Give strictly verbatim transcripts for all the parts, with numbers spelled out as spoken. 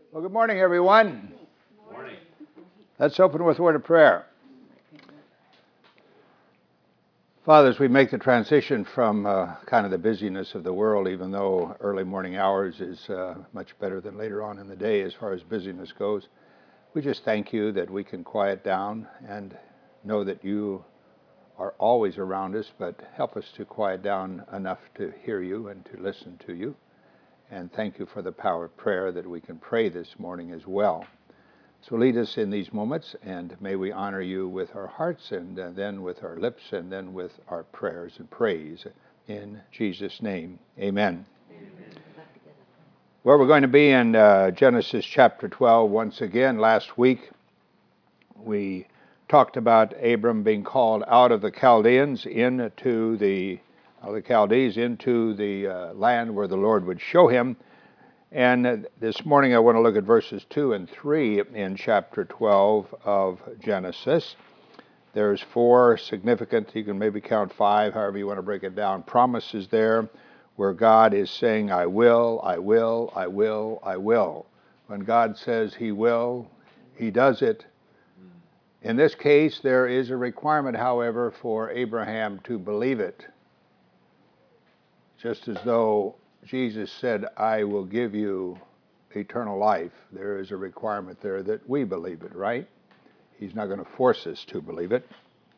Well, good morning, everyone. Good morning. Let's open with a word of prayer. Father, as we make the transition from uh, kind of the busyness of the world, even though early morning hours is uh, much better than later on in the day as far as busyness goes, we just thank you that we can quiet down and know that you are always around us, but help us to quiet down enough to hear you and to listen to you. And thank you for the power of prayer that we can pray this morning as well. So lead us in these moments, and may we honor you with our hearts, and uh, then with our lips, and then with our prayers and praise. In Jesus' name, amen. Amen. Well, we're going to be in uh, Genesis chapter twelve once again. Last week, we talked about Abram being called out of the Chaldeans into the of the Chaldees into the uh, land where the Lord would show him. And uh, this morning I want to look at verses two and three in chapter twelve of Genesis. There's four significant, you can maybe count five, however you want to break it down, promises there where God is saying, I will, I will, I will, I will. When God says he will, he does it. In this case, there is a requirement, however, for Abraham to believe it. Just as though Jesus said, I will give you eternal life, there is a requirement there that we believe it, right? He's not going to force us to believe it.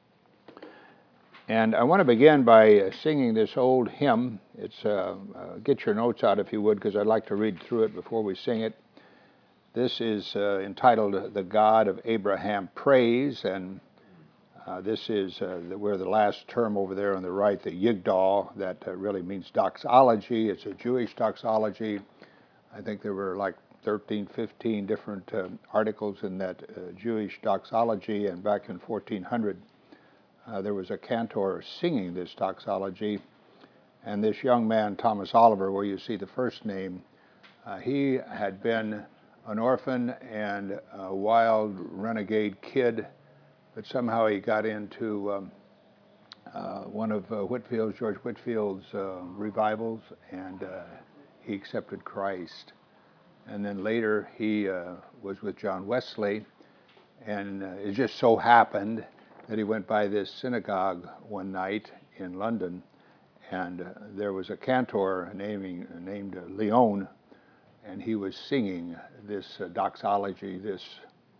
And I want to begin by singing this old hymn. It's uh, uh, get your notes out if you would, because I'd like to read through it before we sing it. This is uh, entitled The God of Abraham Praise, and Uh, this is uh, the, where the last term over there on the right, the Yigdal, that uh, really means doxology. It's a Jewish doxology. I think there were like thirteen, fifteen different uh, articles in that uh, Jewish doxology, and back in fourteen hundred, uh, there was a cantor singing this doxology, and this young man, Thomas Oliver, where you see the first name, uh, he had been an orphan and a wild renegade kid, but somehow he got into um, uh, one of uh, Whitfield's, George Whitfield's uh, revivals, and uh, he accepted Christ. And then later he uh, was with John Wesley, and uh, it just so happened that he went by this synagogue one night in London, and uh, there was a cantor naming, named uh, Leon, and he was singing this uh, doxology, this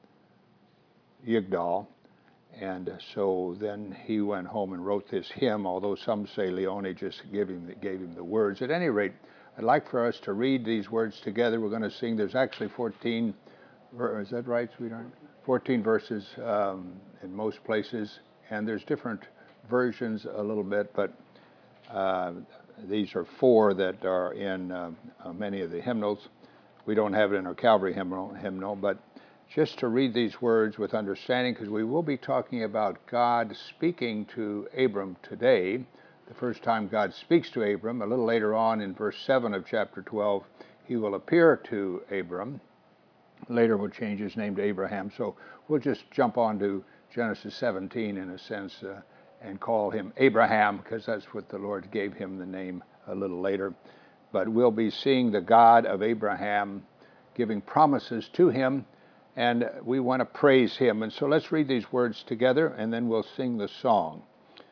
Yigdal. And so then he went home and wrote this hymn, although some say Leone just gave him, gave him the words. At any rate, I'd like for us to read these words together. We're going to sing. There's actually fourteen, is that right, sweetheart? fourteen verses um, in most places, and there's different versions a little bit, but uh, these are four that are in uh, uh, many of the hymnals. We don't have it in our Calvary hymnal, hymnal but just to read these words with understanding, because we will be talking about God speaking to Abram today. The first time God speaks to Abram, a little later on in verse seven of chapter twelve, he will appear to Abram. Later will change his name to Abraham. So we'll just jump on to Genesis seventeen in a sense uh, and call him Abraham, because that's what the Lord gave him the name a little later. But we'll be seeing the God of Abraham giving promises to him, and we want to praise him. And so let's read these words together, and then we'll sing the song.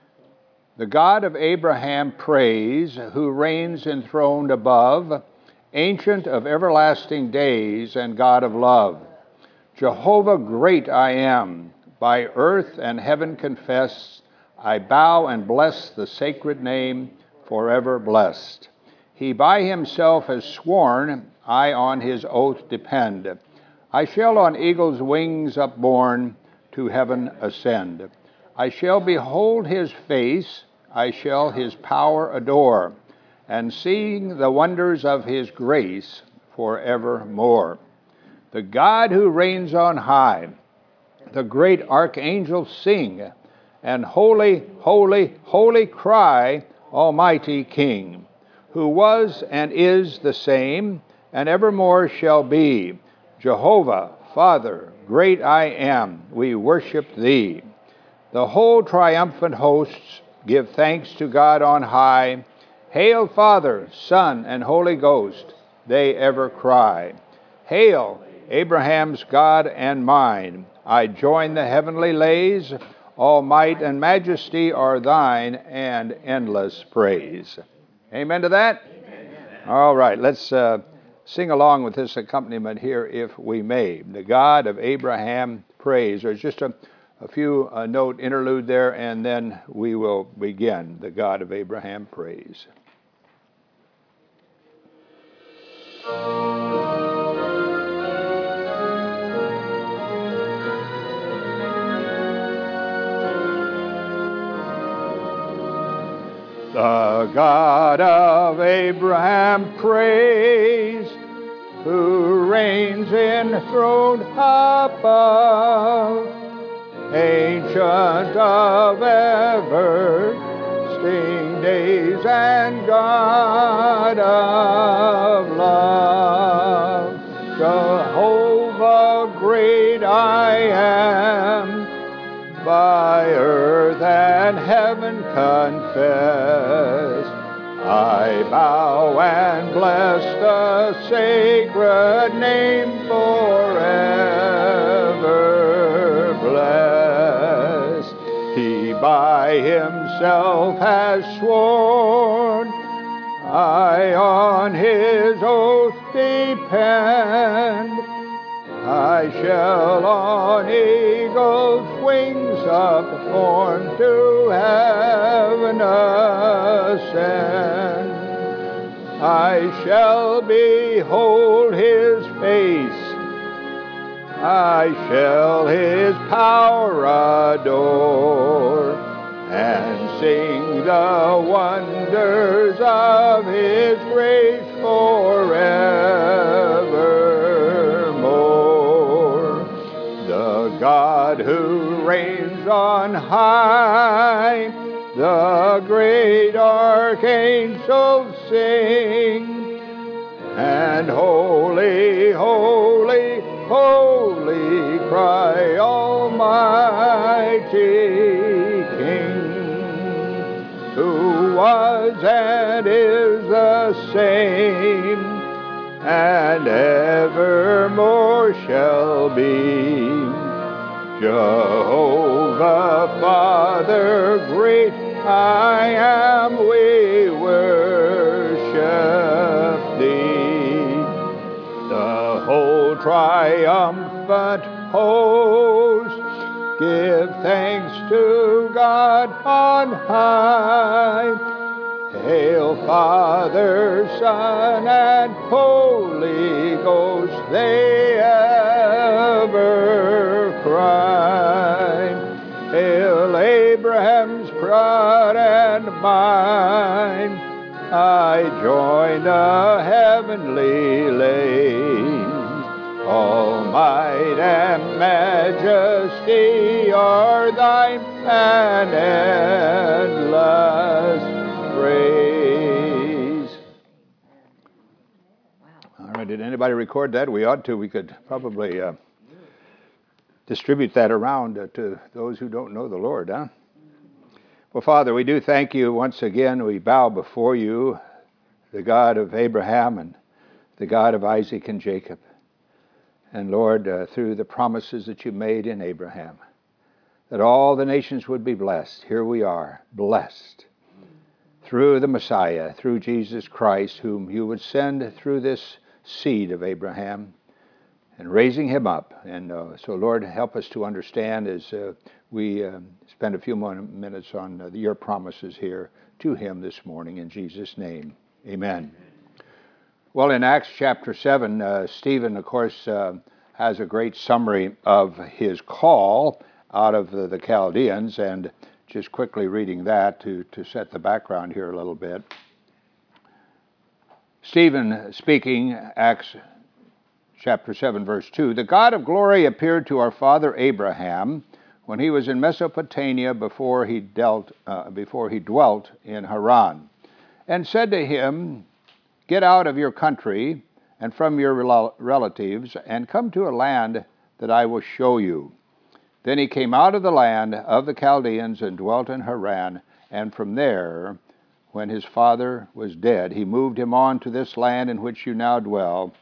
The God of Abraham praise, who reigns enthroned above, ancient of everlasting days and God of love. Jehovah great I am, by earth and heaven confess, I bow and bless the sacred name, forever blessed. He by himself has sworn, I on his oath depend. I shall on eagle's wings upborne to heaven ascend. I shall behold his face, I shall his power adore, and seeing the wonders of his grace forevermore. The God who reigns on high, the great archangels sing, and holy, holy, holy cry, Almighty King, who was and is the same, and evermore shall be. Jehovah, Father, great I am, we worship thee. The whole triumphant hosts give thanks to God on high. Hail, Father, Son, and Holy Ghost, they ever cry. Hail, Abraham's God and mine. I join the heavenly lays. All might and majesty are thine, and endless praise. Amen to that? Amen. All right, let's uh, sing along with this accompaniment here, if we may. The God of Abraham praise. There's just a, a few uh, note interlude there, and then we will begin. The God of Abraham praise. The God of Abraham praise, who reigns enthroned above, ancient of everlasting days and God of love. Jehovah great I am, by earth and heaven confess. I bow and bless the sacred name forever blessed. He by himself has sworn, I on his oath depend. I shall on eagle's wings upborne to heaven ascend. I shall behold his face, I shall his power adore, and sing the wonders of his grace forevermore. The God who reigns on high, the great archangels sing, and holy, holy, holy cry, Almighty King, who was and is the same, and evermore shall be. Jehovah, Father great, I am, we worship thee. The whole triumphant host give thanks to God on high. Hail, Father, Son, and Holy Ghost, they ever cry. Hail, Abraham's pride and mine, I join the heavenly lanes. All might and majesty are thine, and endless praise. All right, did anybody record that? We ought to. We could probably uh, distribute that around uh, to those who don't know the Lord, huh? Well, Father, we do thank you once again. We bow before you, the God of Abraham and the God of Isaac and Jacob. And Lord, uh, through the promises that you made in Abraham, that all the nations would be blessed. Here we are, blessed through the Messiah, through Jesus Christ, whom you would send through this seed of Abraham, and raising him up. And uh, so, Lord, help us to understand as uh, we uh, spend a few more minutes on uh, your promises here to him this morning. In Jesus' name, amen. Well, in Acts chapter seven, uh, Stephen, of course, uh, has a great summary of his call out of the, the Chaldeans, and just quickly reading that to, to set the background here a little bit. Stephen speaking, Acts chapter seven, verse two, the God of glory appeared to our father Abraham when he was in Mesopotamia before he dealt, uh, before he dwelt in Haran, and said to him, get out of your country and from your rel- relatives and come to a land that I will show you. Then he came out of the land of the Chaldeans and dwelt in Haran, and from there, when his father was dead, he moved him on to this land in which you now dwell,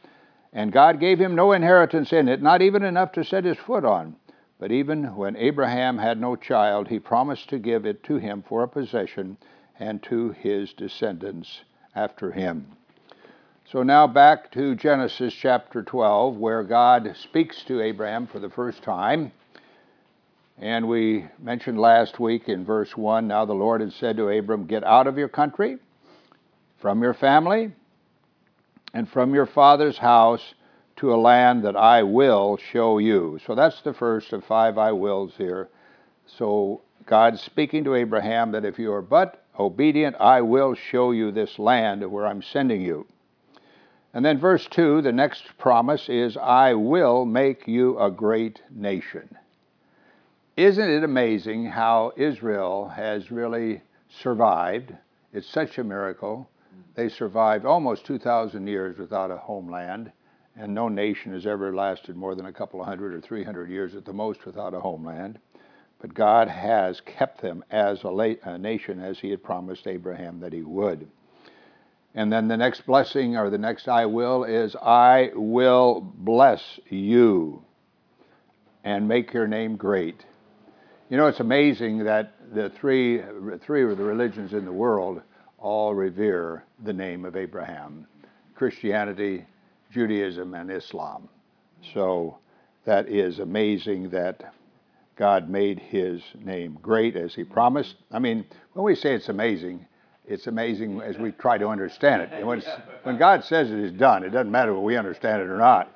And God gave him no inheritance in it, not even enough to set his foot on. But even when Abraham had no child, he promised to give it to him for a possession and to his descendants after him. So now back to Genesis chapter twelve, where God speaks to Abraham for the first time. And we mentioned last week in verse one, now the Lord had said to Abram, get out of your country, from your family, and from your father's house to a land that I will show you. So that's the first of five I wills here. So God's speaking to Abraham that if you are but obedient, I will show you this land where I'm sending you. And then verse two, the next promise is, I will make you a great nation. Isn't it amazing how Israel has really survived? It's such a miracle. They survived almost two thousand years without a homeland, and no nation has ever lasted more than a couple of hundred or three hundred years at the most without a homeland. But God has kept them as a, la- a nation as he had promised Abraham that he would. And then the next blessing, or the next I will, is I will bless you and make your name great. You know, it's amazing that the three, three of the religions in the world all revere the name of Abraham: Christianity, Judaism, and Islam. So that is amazing that God made his name great as he promised. I mean, when we say it's amazing, it's amazing as we try to understand it. And when, when God says it is done, it doesn't matter whether we understand it or not.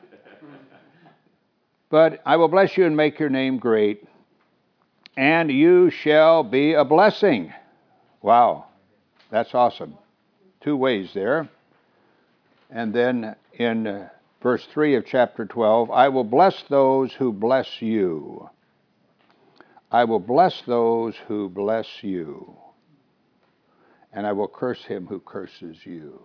But I will bless you and make your name great, and you shall be a blessing. Wow, that's awesome. Two ways there. And then in uh, verse three of chapter twelve, I will bless those who bless you. I will bless those who bless you, and I will curse him who curses you.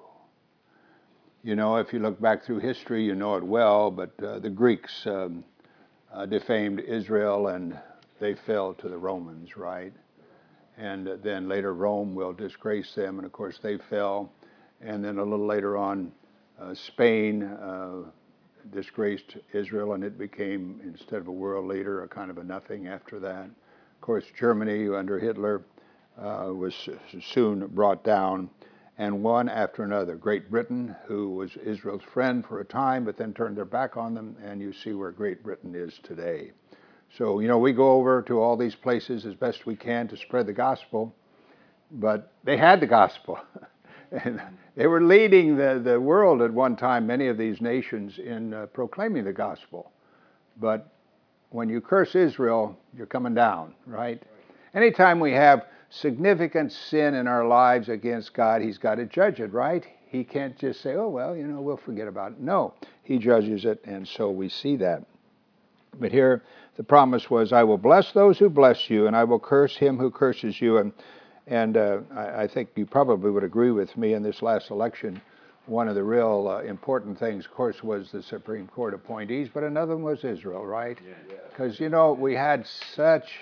You know, if you look back through history, you know it well, but uh, the Greeks um, uh, defamed Israel, and they fell to the Romans, right? And uh, then later Rome will disgrace them, and of course they fell. And then a little later on, uh, Spain uh, disgraced Israel, and it became, instead of a world leader, a kind of a nothing after that. Of course, Germany under Hitler uh, was soon brought down, and one after another. Great Britain, who was Israel's friend for a time, but then turned their back on them, and you see where Great Britain is today. So, you know, we go over to all these places as best we can to spread the gospel, but they had the gospel. And they were leading the, the world at one time, many of these nations, in uh, proclaiming the gospel. But when you curse Israel, you're coming down, right? Anytime we have significant sin in our lives against God, he's got to judge it, right? He can't just say, oh, well, you know, we'll forget about it. No, he judges it, and so we see that. But here the promise was, I will bless those who bless you, and I will curse him who curses you. And And uh, I, I think you probably would agree with me in this last election. One of the real uh, important things, of course, was the Supreme Court appointees, but another one was Israel, right? Because, yeah. you know, we had such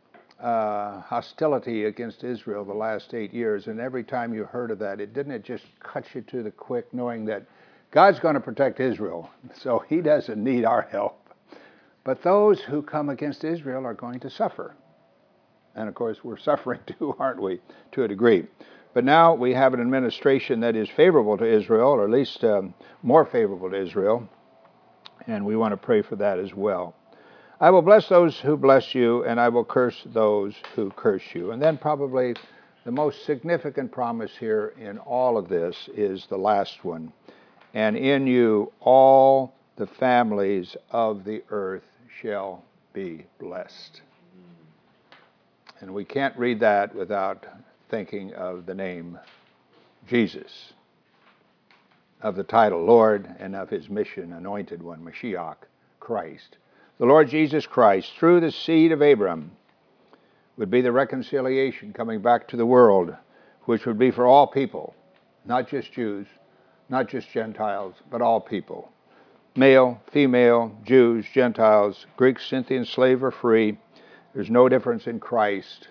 uh, hostility against Israel the last eight years, and every time you heard of that, it didn't it just cut you to the quick, knowing that God's going to protect Israel, so he doesn't need our help. But those who come against Israel are going to suffer. And of course, we're suffering too, aren't we, to a degree. But now we have an administration that is favorable to Israel, or at least um, more favorable to Israel, and we want to pray for that as well. I will bless those who bless you, and I will curse those who curse you. And then probably the most significant promise here in all of this is the last one. And in you all the families of the earth shall be blessed. And we can't read that without thinking of the name Jesus, of the title Lord, and of his mission, Anointed One, Mashiach, Christ. The Lord Jesus Christ, through the seed of Abraham, would be the reconciliation coming back to the world, which would be for all people, not just Jews, not just Gentiles, but all people. Male, female, Jews, Gentiles, Greek, Scythian, slave, or free. There's no difference in Christ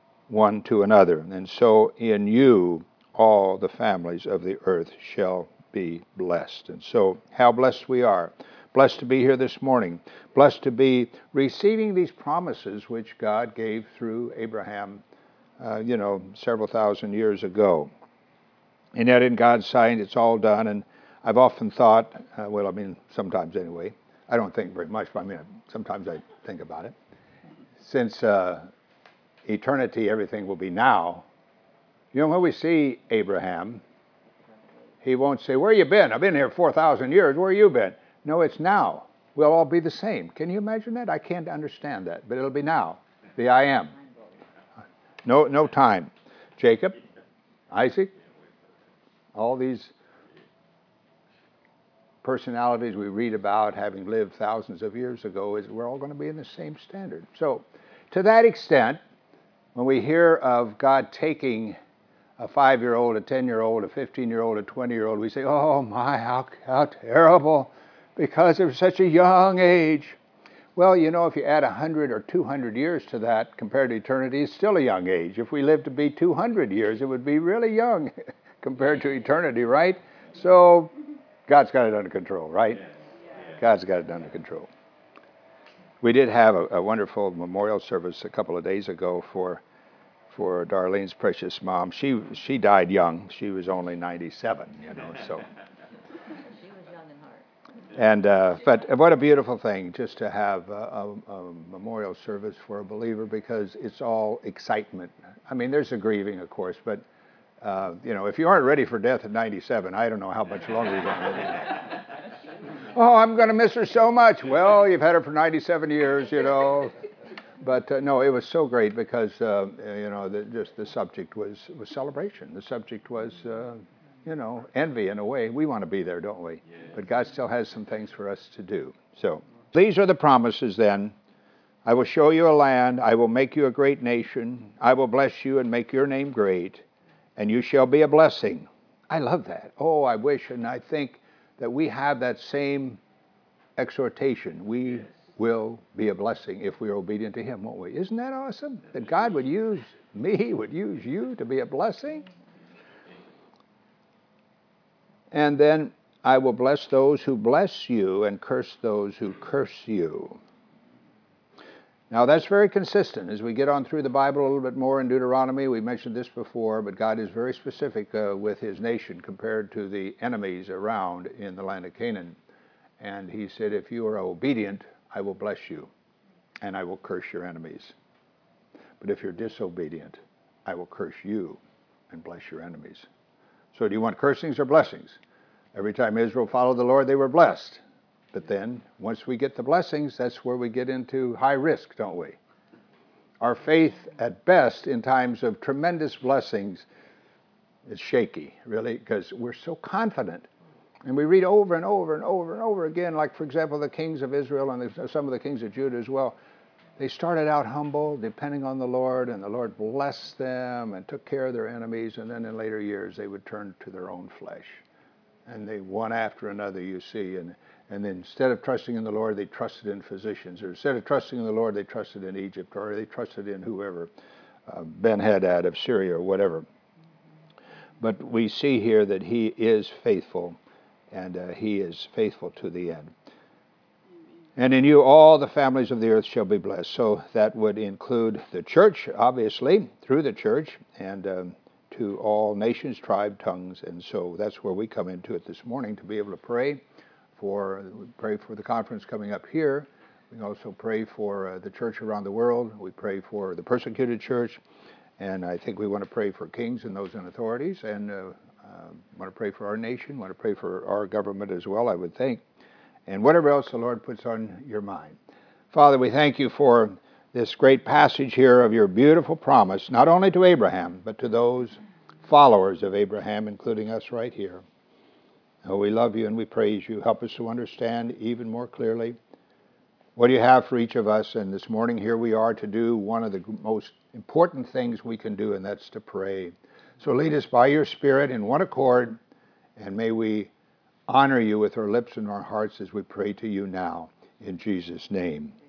one to another. And so in you all the families of the earth shall be blessed. And so, how blessed we are. Blessed to be here this morning. Blessed to be receiving these promises which God gave through Abraham, uh, you know, several thousand years ago. And yet in God's sight, it's all done. And I've often thought, uh, well, I mean, sometimes anyway, I don't think very much, but I mean, sometimes I think about it. Since uh, eternity, everything will be now. You know, when we see Abraham, he won't say, where you been? I've been here four thousand years. Where you been? No, it's now. We'll all be the same. Can you imagine that? I can't understand that, but it'll be now. The I am. No, no time. Jacob, Isaac, all these personalities we read about having lived thousands of years ago, is we're all going to be in the same standard. So, to that extent, when we hear of God taking a five-year-old, a ten-year-old, a fifteen-year-old, a twenty-year-old, we say, oh my, how, how terrible, because they're such a young age. Well, you know, if you add one hundred or two hundred years to that compared to eternity, it's still a young age. If we lived to be two hundred years, it would be really young compared to eternity, right? So, God's got it under control, right? God's got it under control. We did have a, a wonderful memorial service a couple of days ago for for Darlene's precious mom. She she died young. She was only ninety-seven, you know, so. She was young in heart. And uh, but what a beautiful thing just to have a, a, a memorial service for a believer, because it's all excitement. I mean, there's a grieving, of course, but uh, you know, if you aren't ready for death at ninety-seven, I don't know how much longer you're going to live. Oh, I'm going to miss her so much. Well, you've had her for ninety-seven years, you know. But uh, no, it was so great because uh, you know, the, just the subject was was celebration. The subject was, uh, you know, envy in a way. We want to be there, don't we? But God still has some things for us to do. So these are the promises then. I will show you a land. I will make you a great nation. I will bless you and make your name great, and you shall be a blessing. I love that. Oh, I wish and I think that we have that same exhortation. We will be a blessing if we are obedient to Him, won't we? Isn't that awesome? That God would use me, would use you to be a blessing? And then I will bless those who bless you and curse those who curse you. Now that's very consistent. As we get on through the Bible a little bit more in Deuteronomy, we mentioned this before, but God is very specific uh, with His nation compared to the enemies around in the land of Canaan. And He said, if you are obedient, I will bless you, and I will curse your enemies. But if you're disobedient, I will curse you and bless your enemies. So do you want cursings or blessings? Every time Israel followed the Lord, they were blessed. But then, once we get the blessings, that's where we get into high risk, don't we? Our faith, at best, in times of tremendous blessings, is shaky, really, because we're so confident. And we read over and over and over and over again, like, for example, the kings of Israel and some of the kings of Judah as well. They started out humble, depending on the Lord, and the Lord blessed them and took care of their enemies, and then in later years they would turn to their own flesh. And they, one after another, you see, and, and then instead of trusting in the Lord, they trusted in physicians, or instead of trusting in the Lord, they trusted in Egypt, or they trusted in whoever, uh, Ben-Hadad of Syria, or whatever. But we see here that He is faithful, and uh, He is faithful to the end. And in you all the families of the earth shall be blessed. So that would include the church, obviously, through the church, and um, to all nations, tribe, tongues. And so that's where we come into it this morning, to be able to pray for, pray for the conference coming up here. We also pray for uh, the church around the world. We pray for the persecuted church. And I think we want to pray for kings and those in authorities, and uh, uh, want to pray for our nation, want to pray for our government as well, I would think, and whatever else the Lord puts on your mind. Father, we thank you for this great passage here of your beautiful promise, not only to Abraham, but to those followers of Abraham, including us right here. Oh, we love you and we praise you. Help us to understand even more clearly what you have for each of us. And this morning here we are to do one of the most important things we can do, and that's to pray. So lead us by your Spirit in one accord, and may we honor you with our lips and our hearts as we pray to you now. In Jesus' name,